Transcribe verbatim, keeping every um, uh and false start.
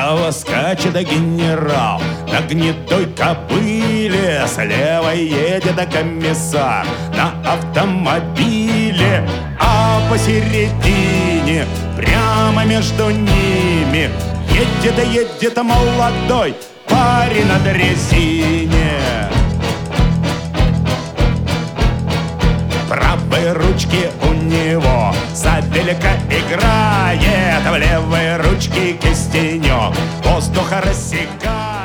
Справа скачет генерал на гнедой кобыле, слева едет комиссар на автомобиле, а посередине, прямо между ними, едет и едет молодой парень на дрезине. Правой ручки у него сабелька играет, в левой ручке кистенек воздуха рассекает.